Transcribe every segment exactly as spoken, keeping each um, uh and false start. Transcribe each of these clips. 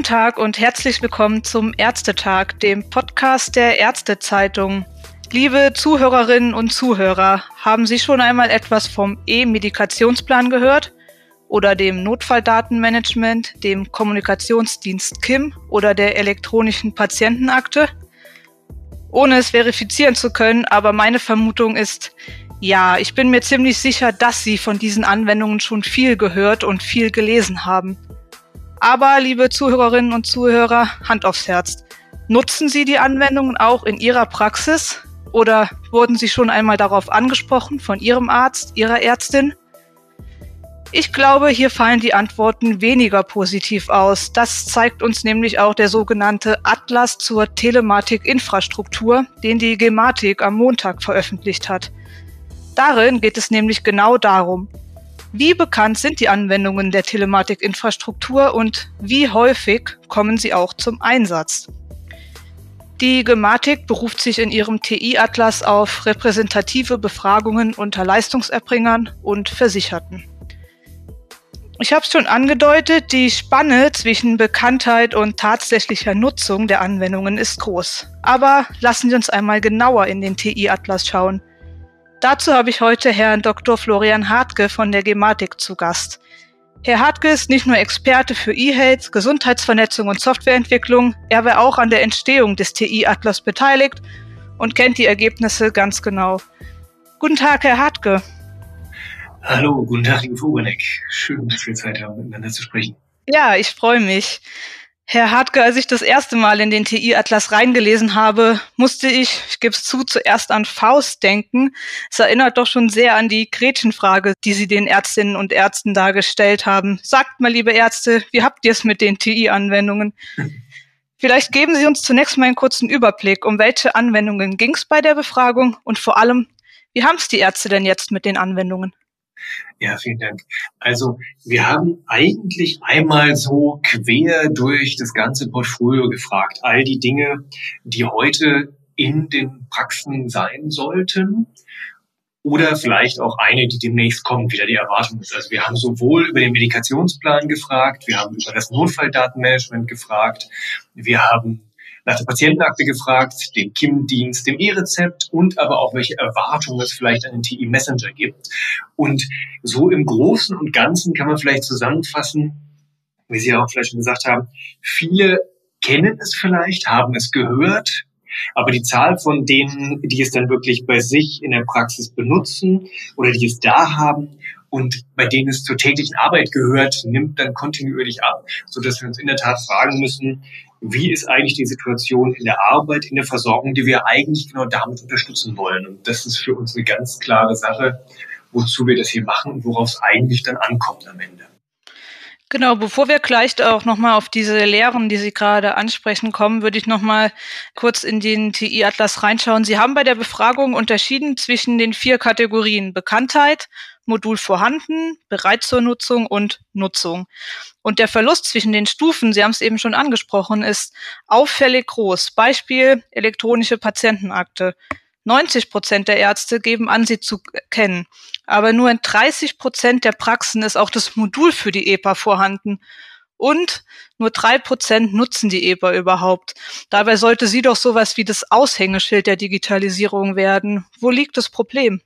Tag und herzlich willkommen zum Ärztetag, dem Podcast der Ärztezeitung. Liebe Zuhörerinnen und Zuhörer, haben Sie schon einmal etwas vom E-Medikationsplan gehört? Oder dem Notfalldatenmanagement, dem Kommunikationsdienst K I M oder der elektronischen Patientenakte? Ohne es verifizieren zu können, aber meine Vermutung ist, ja, ich bin mir ziemlich sicher, dass Sie von diesen Anwendungen schon viel gehört und viel gelesen haben. Aber, liebe Zuhörerinnen und Zuhörer, Hand aufs Herz. Nutzen Sie die Anwendungen auch in Ihrer Praxis? Oder wurden Sie schon einmal darauf angesprochen von Ihrem Arzt, Ihrer Ärztin? Ich glaube, hier fallen die Antworten weniger positiv aus. Das zeigt uns nämlich auch der sogenannte Atlas zur Telematik-Infrastruktur, den die Gematik am Montag veröffentlicht hat. Darin geht es nämlich genau darum, wie bekannt sind die Anwendungen der Telematik-Infrastruktur und wie häufig kommen sie auch zum Einsatz. Die Gematik beruft sich in ihrem T I-Atlas auf repräsentative Befragungen unter Leistungserbringern und Versicherten. Ich habe es schon angedeutet, die Spanne zwischen Bekanntheit und tatsächlicher Nutzung der Anwendungen ist groß. Aber lassen Sie uns einmal genauer in den T I-Atlas schauen. Dazu habe ich heute Herrn Doktor Florian Hartke von der Gematik zu Gast. Herr Hartke ist nicht nur Experte für E-Health, Gesundheitsvernetzung und Softwareentwicklung, er war auch an der Entstehung des T I-Atlas beteiligt und kennt die Ergebnisse ganz genau. Guten Tag, Herr Hartke. Hallo, guten Tag, liebe Vogeneck. Schön, dass wir Zeit haben, miteinander zu sprechen. Ja, ich freue mich. Herr Hartke, als ich das erste Mal in den T I-Atlas reingelesen habe, musste ich, ich gebe es zu, zuerst an Faust denken. Es erinnert doch schon sehr an die Gretchenfrage, die Sie den Ärztinnen und Ärzten da gestellt haben. Sagt mal, liebe Ärzte, wie habt ihr es mit den T I-Anwendungen? Vielleicht geben Sie uns zunächst mal einen kurzen Überblick, um welche Anwendungen ging es bei der Befragung und vor allem, wie haben es die Ärzte denn jetzt mit den Anwendungen? Ja, vielen Dank. Also wir haben eigentlich einmal so quer durch das ganze Portfolio gefragt. All die Dinge, die heute in den Praxen sein sollten oder vielleicht auch eine, die demnächst kommt, wieder die Erwartung ist. Also wir haben sowohl über den Medikationsplan gefragt, wir haben über das Notfalldatenmanagement gefragt, wir haben nach der Patientenakte gefragt, den K I M-Dienst, dem E-Rezept und aber auch, welche Erwartungen es vielleicht an den T I-Messenger gibt. Und so im Großen und Ganzen kann man vielleicht zusammenfassen, wie Sie ja auch vielleicht schon gesagt haben, viele kennen es vielleicht, haben es gehört, aber die Zahl von denen, die es dann wirklich bei sich in der Praxis benutzen oder die es da haben und bei denen es zur täglichen Arbeit gehört, nimmt dann kontinuierlich ab, sodass wir uns in der Tat fragen müssen, wie ist eigentlich die Situation in der Arbeit, in der Versorgung, die wir eigentlich genau damit unterstützen wollen. Und das ist für uns eine ganz klare Sache, wozu wir das hier machen und worauf es eigentlich dann ankommt am Ende. Genau, bevor wir gleich auch nochmal auf diese Lehren, die Sie gerade ansprechen, kommen, würde ich nochmal kurz in den T I-Atlas reinschauen. Sie haben bei der Befragung unterschieden zwischen den vier Kategorien Bekanntheit, Modul vorhanden, bereit zur Nutzung und Nutzung. Und der Verlust zwischen den Stufen, Sie haben es eben schon angesprochen, ist auffällig groß. Beispiel elektronische Patientenakte. neunzig Prozent der Ärzte geben an, sie zu kennen. Aber nur in dreißig Prozent der Praxen ist auch das Modul für die E P A vorhanden. Und nur drei Prozent nutzen die E P A überhaupt. Dabei sollte sie doch sowas wie das Aushängeschild der Digitalisierung werden. Wo liegt das Problem?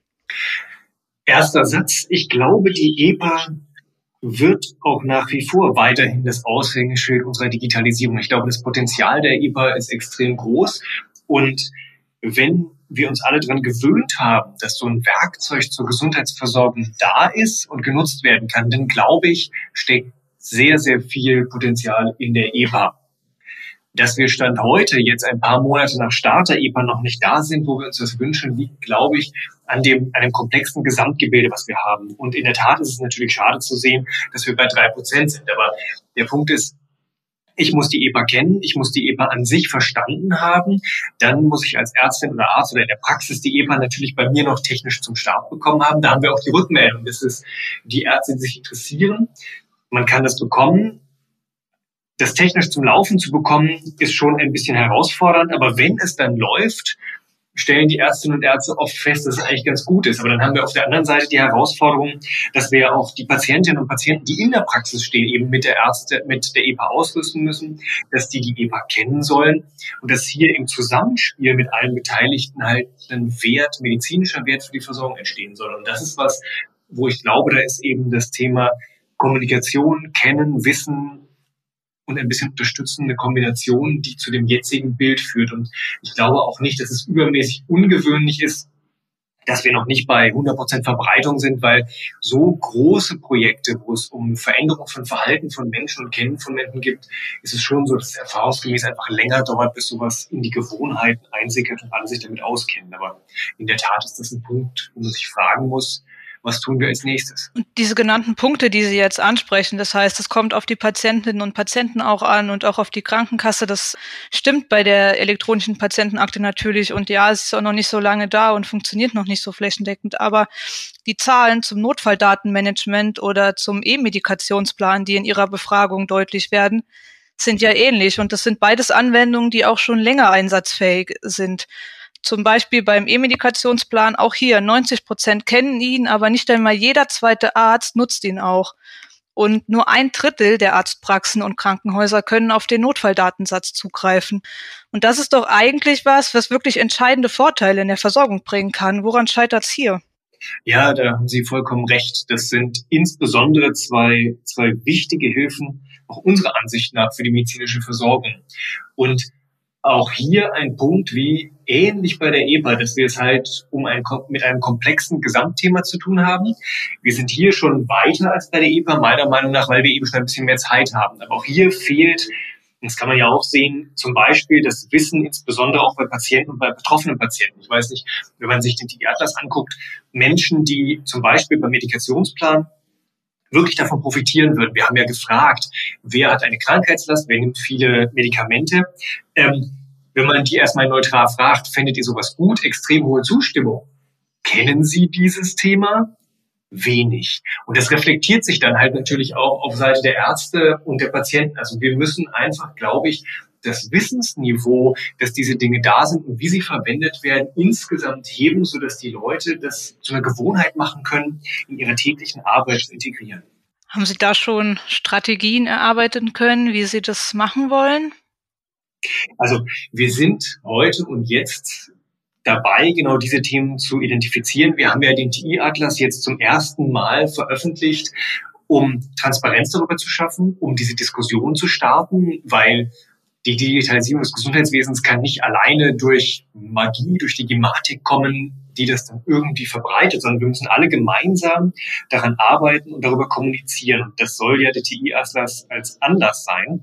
Erster Satz. Ich glaube, die E P A wird auch nach wie vor weiterhin das Aushängeschild unserer Digitalisierung. Ich glaube, das Potenzial der E P A ist extrem groß. Und wenn wir uns alle daran gewöhnt haben, dass so ein Werkzeug zur Gesundheitsversorgung da ist und genutzt werden kann, dann glaube ich, steckt sehr, sehr viel Potenzial in der E P A. Dass wir Stand heute, jetzt ein paar Monate nach Start der E P A, noch nicht da sind, wo wir uns das wünschen, liegt, glaube ich, an dem, an dem komplexen Gesamtgebilde, was wir haben. Und in der Tat ist es natürlich schade zu sehen, dass wir bei drei Prozent sind. Aber der Punkt ist, ich muss die E P A kennen, ich muss die E P A an sich verstanden haben, dann muss ich als Ärztin oder Arzt oder in der Praxis die E P A natürlich bei mir noch technisch zum Start bekommen haben. Da haben wir auch die Rückmeldung, das ist die Ärzte, die sich interessieren. Man kann das bekommen. Das technisch zum Laufen zu bekommen, ist schon ein bisschen herausfordernd, aber wenn es dann läuft, stellen die Ärztinnen und Ärzte oft fest, dass es eigentlich ganz gut ist. Aber dann haben wir auf der anderen Seite die Herausforderung, dass wir ja auch die Patientinnen und Patienten, die in der Praxis stehen, eben mit der Ärzte, mit der E P A ausrüsten müssen, dass die die E P A kennen sollen und dass hier im Zusammenspiel mit allen Beteiligten halt ein Wert, medizinischer Wert für die Versorgung entstehen soll. Und das ist was, wo ich glaube, da ist eben das Thema Kommunikation, Kennen, Wissen und ein bisschen unterstützende Kombination, die zu dem jetzigen Bild führt. Und ich glaube auch nicht, dass es übermäßig ungewöhnlich ist, dass wir noch nicht bei hundert Prozent Verbreitung sind, weil so große Projekte, wo es um Veränderung von Verhalten von Menschen und Kennen von Menschen gibt, ist es schon so, dass es erfahrungsgemäß einfach länger dauert, bis sowas in die Gewohnheiten einsickert und alle sich damit auskennen. Aber in der Tat ist das ein Punkt, wo man sich fragen muss, was tun wir als nächstes? Und diese genannten Punkte, die Sie jetzt ansprechen, das heißt, es kommt auf die Patientinnen und Patienten auch an und auch auf die Krankenkasse. Das stimmt bei der elektronischen Patientenakte natürlich. Und ja, es ist auch noch nicht so lange da und funktioniert noch nicht so flächendeckend. Aber die Zahlen zum Notfalldatenmanagement oder zum E-Medikationsplan, die in Ihrer Befragung deutlich werden, sind ja ähnlich. Und das sind beides Anwendungen, die auch schon länger einsatzfähig sind. Zum Beispiel beim E-Medikationsplan, auch hier neunzig Prozent kennen ihn, aber nicht einmal jeder zweite Arzt nutzt ihn auch. Und nur ein Drittel der Arztpraxen und Krankenhäuser können auf den Notfalldatensatz zugreifen. Und das ist doch eigentlich was, was wirklich entscheidende Vorteile in der Versorgung bringen kann. Woran scheitert's hier? Ja, da haben Sie vollkommen recht. Das sind insbesondere zwei, zwei wichtige Hilfen, auch unserer Ansicht nach, für die medizinische Versorgung. Und auch hier ein Punkt wie ähnlich bei der E P A, dass wir es halt um ein, mit einem komplexen Gesamtthema zu tun haben. Wir sind hier schon weiter als bei der E P A, meiner Meinung nach, weil wir eben schon ein bisschen mehr Zeit haben. Aber auch hier fehlt, das kann man ja auch sehen, zum Beispiel das Wissen, insbesondere auch bei Patienten und bei betroffenen Patienten. Ich weiß nicht, wenn man sich den T I-Atlas anguckt, Menschen, die zum Beispiel beim Medikationsplan wirklich davon profitieren würden. Wir haben ja gefragt, wer hat eine Krankheitslast, wer nimmt viele Medikamente. Ähm, wenn man die erstmal neutral fragt, findet ihr sowas gut? Extrem hohe Zustimmung. Kennen Sie dieses Thema? Wenig. Und das reflektiert sich dann halt natürlich auch auf Seite der Ärzte und der Patienten. Also wir müssen einfach, glaube ich, das Wissensniveau, dass diese Dinge da sind und wie sie verwendet werden, insgesamt heben, sodass die Leute das zu einer Gewohnheit machen können, in ihrer täglichen Arbeit zu integrieren. Haben Sie da schon Strategien erarbeiten können, wie Sie das machen wollen? Also wir sind heute und jetzt dabei, genau diese Themen zu identifizieren. Wir haben ja den T I-Atlas jetzt zum ersten Mal veröffentlicht, um Transparenz darüber zu schaffen, um diese Diskussion zu starten, weil die Digitalisierung des Gesundheitswesens kann nicht alleine durch Magie, durch die Gematik kommen, die das dann irgendwie verbreitet, sondern wir müssen alle gemeinsam daran arbeiten und darüber kommunizieren. Und das soll ja der T I-Atlas als Anlass sein.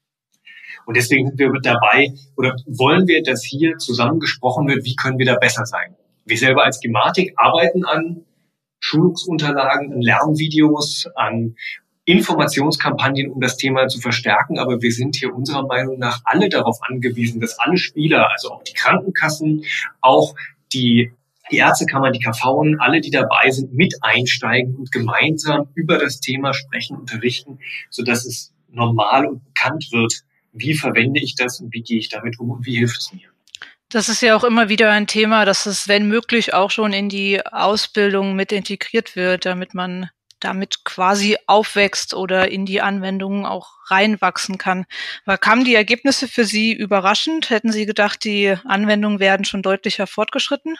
Und deswegen sind wir dabei oder wollen wir, dass hier zusammen gesprochen wird, wie können wir da besser sein. Wir selber als Gematik arbeiten an Schulungsunterlagen, an Lernvideos, an Informationskampagnen, um das Thema zu verstärken. Aber wir sind hier unserer Meinung nach alle darauf angewiesen, dass alle Spieler, also auch die Krankenkassen, auch die, die Ärztekammer, die K V en, alle, die dabei sind, mit einsteigen und gemeinsam über das Thema sprechen, unterrichten, sodass es normal und bekannt wird, wie verwende ich das und wie gehe ich damit um und wie hilft es mir. Das ist ja auch immer wieder ein Thema, dass es, wenn möglich, auch schon in die Ausbildung mit integriert wird, damit man damit quasi aufwächst oder in die Anwendungen auch reinwachsen kann. Aber kamen die Ergebnisse für Sie überraschend? Hätten Sie gedacht, die Anwendungen werden schon deutlicher fortgeschritten?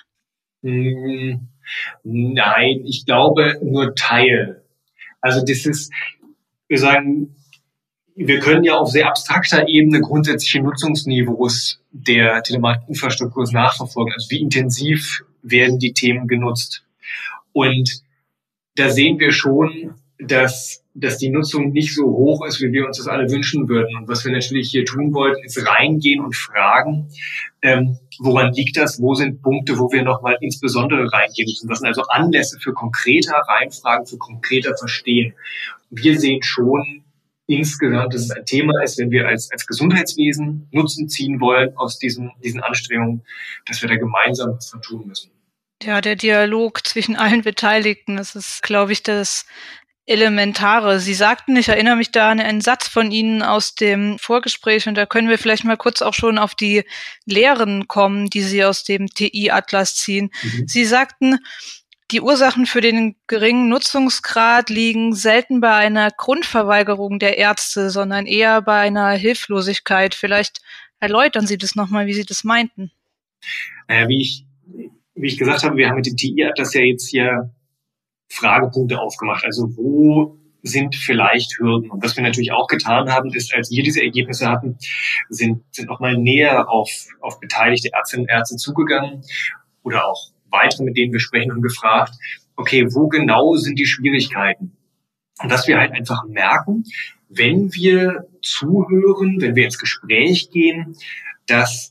Hm, nein, ich glaube nur Teil. Also das ist, wir sagen, wir können ja auf sehr abstrakter Ebene grundsätzliche Nutzungsniveaus der Telematikinfrastruktur nachverfolgen. Also wie intensiv werden die Themen genutzt? Und da sehen wir schon, dass, dass die Nutzung nicht so hoch ist, wie wir uns das alle wünschen würden. Und was wir natürlich hier tun wollten, ist reingehen und fragen, ähm, woran liegt das? Wo sind Punkte, wo wir nochmal insbesondere reingehen müssen? Das sind also Anlässe für konkreter Reinfragen, für konkreter Verstehen. Wir sehen schon insgesamt, dass es ein Thema ist, wenn wir als, als Gesundheitswesen Nutzen ziehen wollen aus diesen, diesen Anstrengungen, dass wir da gemeinsam was tun müssen. Ja, der Dialog zwischen allen Beteiligten, das ist, glaube ich, das Elementare. Sie sagten, ich erinnere mich da an einen Satz von Ihnen aus dem Vorgespräch, und da können wir vielleicht mal kurz auch schon auf die Lehren kommen, die Sie aus dem T I-Atlas ziehen. Mhm. Sie sagten, die Ursachen für den geringen Nutzungsgrad liegen selten bei einer Grundverweigerung der Ärzte, sondern eher bei einer Hilflosigkeit. Vielleicht erläutern Sie das nochmal, wie Sie das meinten. Naja, wie ich, wie ich gesagt habe, wir haben mit dem T I-Atlas ja jetzt hier Fragepunkte aufgemacht. Also wo sind vielleicht Hürden? Und was wir natürlich auch getan haben, ist, als wir diese Ergebnisse hatten, sind, sind nochmal näher auf, auf beteiligte Ärztinnen und Ärzte zugegangen oder auch weitere, mit denen wir sprechen, und gefragt, okay, wo genau sind die Schwierigkeiten? Und dass wir halt einfach merken, wenn wir zuhören, wenn wir ins Gespräch gehen, dass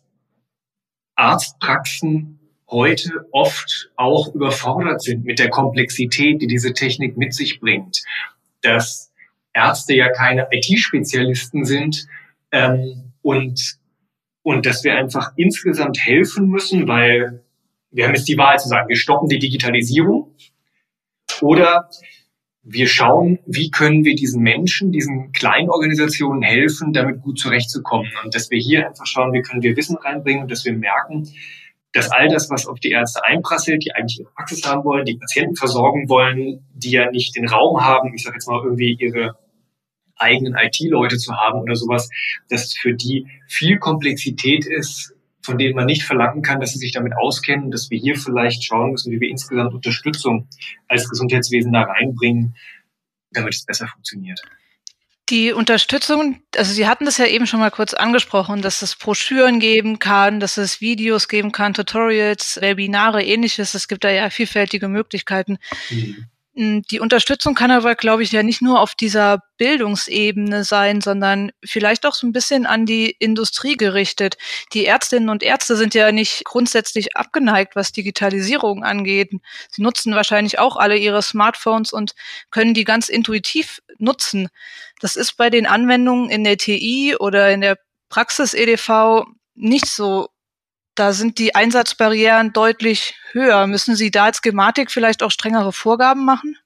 Arztpraxen heute oft auch überfordert sind mit der Komplexität, die diese Technik mit sich bringt. Dass Ärzte ja keine I T-Spezialisten sind ähm, und, und dass wir einfach insgesamt helfen müssen, weil wir haben jetzt die Wahl zu sagen, wir stoppen die Digitalisierung oder wir schauen, wie können wir diesen Menschen, diesen kleinen Organisationen helfen, damit gut zurechtzukommen. Und dass wir hier einfach schauen, wie können wir Wissen reinbringen und dass wir merken, dass all das, was auf die Ärzte einprasselt, die eigentlich ihre Praxis haben wollen, die Patienten versorgen wollen, die ja nicht den Raum haben, ich sage jetzt mal irgendwie ihre eigenen I T-Leute zu haben oder sowas, dass es für die viel Komplexität ist, von denen man nicht verlangen kann, dass sie sich damit auskennen, dass wir hier vielleicht schauen müssen, wie wir insgesamt Unterstützung als Gesundheitswesen da reinbringen, damit es besser funktioniert. Die Unterstützung, also Sie hatten das ja eben schon mal kurz angesprochen, dass es Broschüren geben kann, dass es Videos geben kann, Tutorials, Webinare, ähnliches. Es gibt da ja vielfältige Möglichkeiten. Mhm. Die Unterstützung kann aber, glaube ich, ja nicht nur auf dieser Bildungsebene sein, sondern vielleicht auch so ein bisschen an die Industrie gerichtet. Die Ärztinnen und Ärzte sind ja nicht grundsätzlich abgeneigt, was Digitalisierung angeht. Sie nutzen wahrscheinlich auch alle ihre Smartphones und können die ganz intuitiv nutzen. Das ist bei den Anwendungen in der T I oder in der Praxis-E D V nicht so. Da sind die Einsatzbarrieren deutlich höher. Müssen Sie da als Gematik vielleicht auch strengere Vorgaben machen?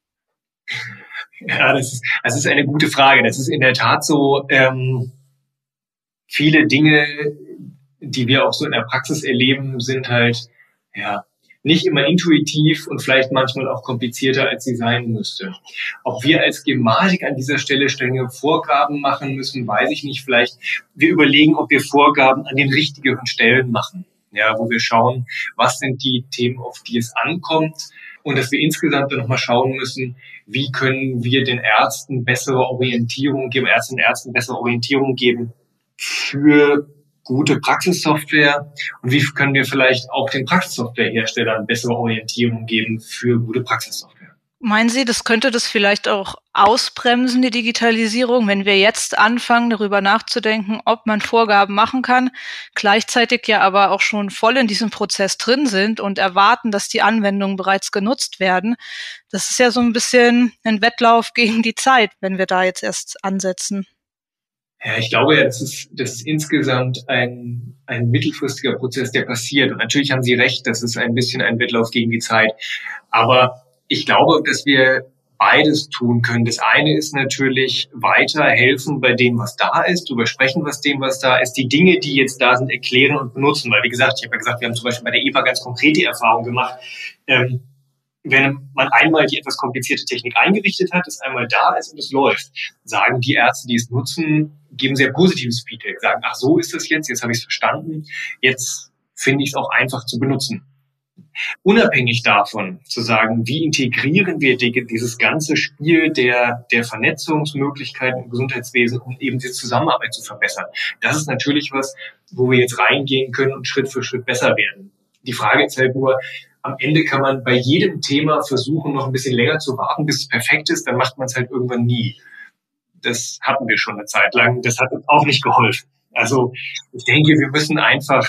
Ja, das ist, das ist eine gute Frage. Das ist in der Tat so, ähm, viele Dinge, die wir auch so in der Praxis erleben, sind halt, ja, nicht immer intuitiv und vielleicht manchmal auch komplizierter, als sie sein müsste. Ob wir als Gematik an dieser Stelle strenge Vorgaben machen müssen, weiß ich nicht. Vielleicht wir überlegen, ob wir Vorgaben an den richtigen Stellen machen. Ja, wo wir schauen, was sind die Themen, auf die es ankommt, und dass wir insgesamt dann nochmal schauen müssen, wie können wir den Ärzten bessere Orientierung geben, Ärztinnen und Ärzten bessere Orientierung geben für gute Praxissoftware, und wie können wir vielleicht auch den Praxissoftwareherstellern bessere Orientierung geben für gute Praxissoftware. Meinen Sie, das könnte das vielleicht auch ausbremsen, die Digitalisierung, wenn wir jetzt anfangen, darüber nachzudenken, ob man Vorgaben machen kann, gleichzeitig ja aber auch schon voll in diesem Prozess drin sind und erwarten, dass die Anwendungen bereits genutzt werden? Das ist ja so ein bisschen ein Wettlauf gegen die Zeit, wenn wir da jetzt erst ansetzen. Ja, ich glaube ja, das ist, das ist insgesamt ein, ein mittelfristiger Prozess, der passiert. Und natürlich haben Sie recht, das ist ein bisschen ein Wettlauf gegen die Zeit. Aber ich glaube, dass wir beides tun können. Das eine ist natürlich weiter helfen bei dem, was da ist, drüber sprechen, was dem, was da ist, die Dinge, die jetzt da sind, erklären und benutzen. Weil, wie gesagt, ich habe ja gesagt, wir haben zum Beispiel bei der E P A ganz konkrete Erfahrungen gemacht. Ähm, wenn man einmal die etwas komplizierte Technik eingerichtet hat, es einmal da ist und es läuft, sagen die Ärzte, die es nutzen, geben sehr positives Feedback, sagen, ach, so ist es jetzt, jetzt habe ich es verstanden, jetzt finde ich es auch einfach zu benutzen. Unabhängig davon zu sagen, wie integrieren wir die, dieses ganze Spiel der, der Vernetzungsmöglichkeiten im Gesundheitswesen, um eben die Zusammenarbeit zu verbessern. Das ist natürlich was, wo wir jetzt reingehen können und Schritt für Schritt besser werden. Die Frage ist halt nur, am Ende kann man bei jedem Thema versuchen, noch ein bisschen länger zu warten, bis es perfekt ist, dann macht man es halt irgendwann nie. Das hatten wir schon eine Zeit lang, das hat uns auch nicht geholfen. Also ich denke, wir müssen einfach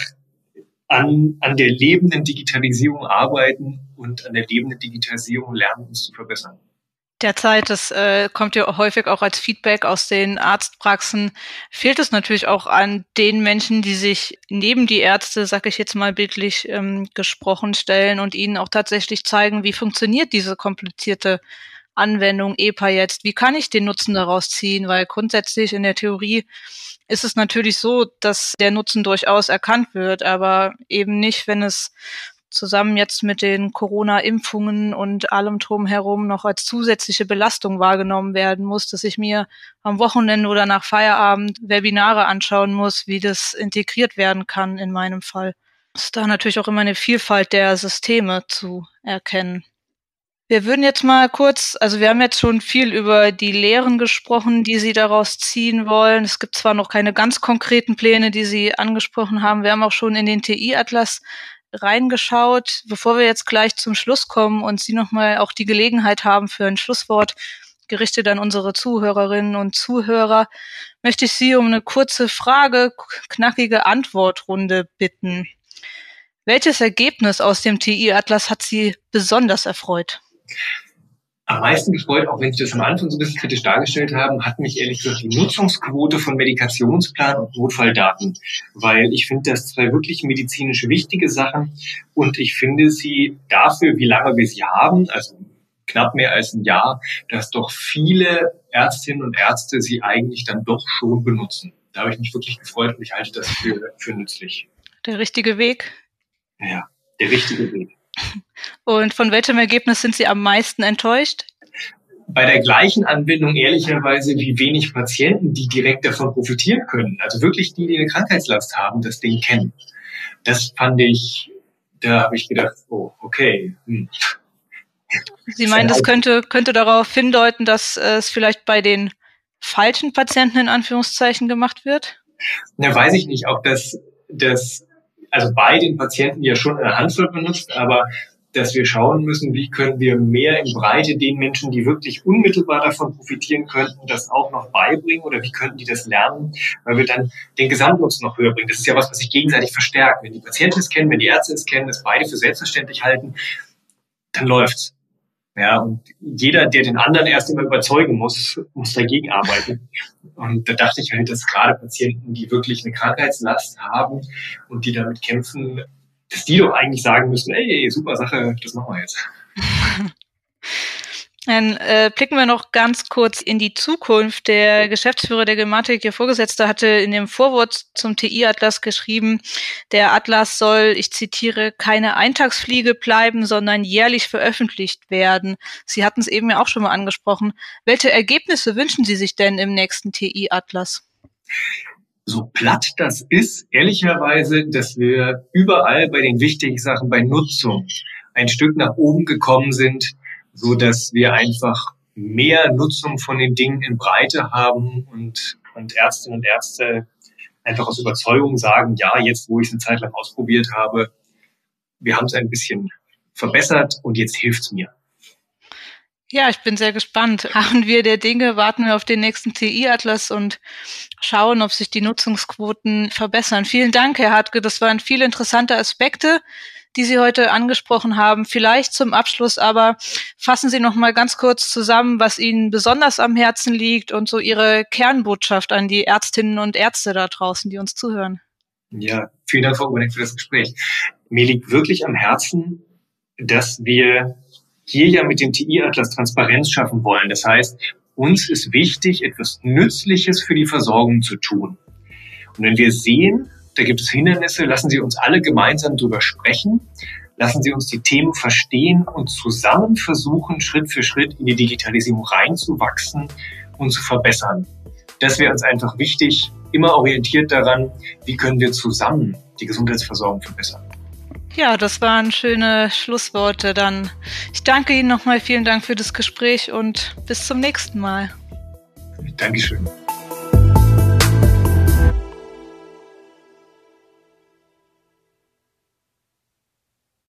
an, an der lebenden Digitalisierung arbeiten und an der lebenden Digitalisierung lernen, uns zu verbessern. Derzeit, das äh, kommt ja häufig auch als Feedback aus den Arztpraxen, fehlt es natürlich auch an den Menschen, die sich neben die Ärzte, sag ich jetzt mal bildlich ähm, gesprochen, stellen und ihnen auch tatsächlich zeigen, wie funktioniert diese komplizierte Anwendung E P A jetzt? Wie kann ich den Nutzen daraus ziehen? Weil grundsätzlich in der Theorie ist es natürlich so, dass der Nutzen durchaus erkannt wird, aber eben nicht, wenn es zusammen jetzt mit den Corona-Impfungen und allem drumherum noch als zusätzliche Belastung wahrgenommen werden muss, dass ich mir am Wochenende oder nach Feierabend Webinare anschauen muss, wie das integriert werden kann in meinem Fall. Es ist da natürlich auch immer eine Vielfalt der Systeme zu erkennen. Wir würden jetzt mal kurz, also wir haben jetzt schon viel über die Lehren gesprochen, die Sie daraus ziehen wollen. Es gibt zwar noch keine ganz konkreten Pläne, die Sie angesprochen haben. Wir haben auch schon in den T I-Atlas reingeschaut. Bevor wir jetzt gleich zum Schluss kommen und Sie nochmal auch die Gelegenheit haben für ein Schlusswort, gerichtet an unsere Zuhörerinnen und Zuhörer, möchte ich Sie um eine kurze Frage, knackige Antwortrunde bitten. Welches Ergebnis aus dem T I-Atlas hat Sie besonders erfreut? Am meisten gefreut, auch wenn Sie das am Anfang so ein bisschen kritisch dargestellt haben, hat mich ehrlich gesagt die Nutzungsquote von Medikationsplan und Notfalldaten, weil ich finde das zwei wirklich medizinisch wichtige Sachen und ich finde sie dafür, wie lange wir sie haben, also knapp mehr als ein Jahr, dass doch viele Ärztinnen und Ärzte sie eigentlich dann doch schon benutzen. Da habe ich mich wirklich gefreut und ich halte das für, für nützlich. Der richtige Weg? Ja, der richtige Weg. Und von welchem Ergebnis sind Sie am meisten enttäuscht? Bei der gleichen Anwendung ehrlicherweise, wie wenig Patienten, die direkt davon profitieren können. Also wirklich die, die eine Krankheitslast haben, das Ding kennen. Das fand ich, da habe ich gedacht, oh, okay. Hm. Sie meinen, das könnte, könnte darauf hindeuten, dass es vielleicht bei den falschen Patienten in Anführungszeichen gemacht wird? Na, weiß ich nicht, ob das, das also bei den Patienten ja schon eine Handvoll benutzt, aber dass wir schauen müssen, wie können wir mehr in Breite den Menschen, die wirklich unmittelbar davon profitieren könnten, das auch noch beibringen oder wie könnten die das lernen, weil wir dann den Gesamtnutzen noch höher bringen. Das ist ja was, was sich gegenseitig verstärkt. Wenn die Patienten es kennen, wenn die Ärzte es kennen, das beide für selbstverständlich halten, dann läuft's. Ja, und jeder, der den anderen erst immer überzeugen muss, muss dagegen arbeiten. Und da dachte ich halt, dass gerade Patienten, die wirklich eine Krankheitslast haben und die damit kämpfen, dass die doch eigentlich sagen müssen, ey, super Sache, das machen wir jetzt. Dann äh, blicken wir noch ganz kurz in die Zukunft. Der Geschäftsführer der Gematik, Ihr Vorgesetzter, hatte in dem Vorwort zum T I-Atlas geschrieben, der Atlas soll, ich zitiere, keine Eintagsfliege bleiben, sondern jährlich veröffentlicht werden. Sie hatten es eben ja auch schon mal angesprochen. Welche Ergebnisse wünschen Sie sich denn im nächsten T I-Atlas? So platt das ist, ehrlicherweise, dass wir überall bei den wichtigen Sachen, bei Nutzung, ein Stück nach oben gekommen sind, so dass wir einfach mehr Nutzung von den Dingen in Breite haben und, und Ärztinnen und Ärzte einfach aus Überzeugung sagen, ja, jetzt, wo ich es eine Zeit lang ausprobiert habe, wir haben es ein bisschen verbessert und jetzt hilft's mir. Ja, ich bin sehr gespannt. Haben wir der Dinge, warten wir auf den nächsten T I-Atlas und schauen, ob sich die Nutzungsquoten verbessern. Vielen Dank, Herr Hartke. Das waren viele interessante Aspekte, die Sie heute angesprochen haben. Vielleicht zum Abschluss aber fassen Sie noch mal ganz kurz zusammen, was Ihnen besonders am Herzen liegt und so Ihre Kernbotschaft an die Ärztinnen und Ärzte da draußen, die uns zuhören. Ja, vielen Dank, Frau Oberneck, für das Gespräch. Mir liegt wirklich am Herzen, dass wir hier ja mit dem T I-Atlas Transparenz schaffen wollen. Das heißt, uns ist wichtig, etwas Nützliches für die Versorgung zu tun. Und wenn wir sehen, da gibt es Hindernisse, lassen Sie uns alle gemeinsam drüber sprechen, lassen Sie uns die Themen verstehen und zusammen versuchen, Schritt für Schritt in die Digitalisierung reinzuwachsen und zu verbessern. Das wäre uns einfach wichtig, immer orientiert daran, wie können wir zusammen die Gesundheitsversorgung verbessern. Ja, das waren schöne Schlussworte dann. Ich danke Ihnen nochmal, vielen Dank für das Gespräch und bis zum nächsten Mal. Dankeschön.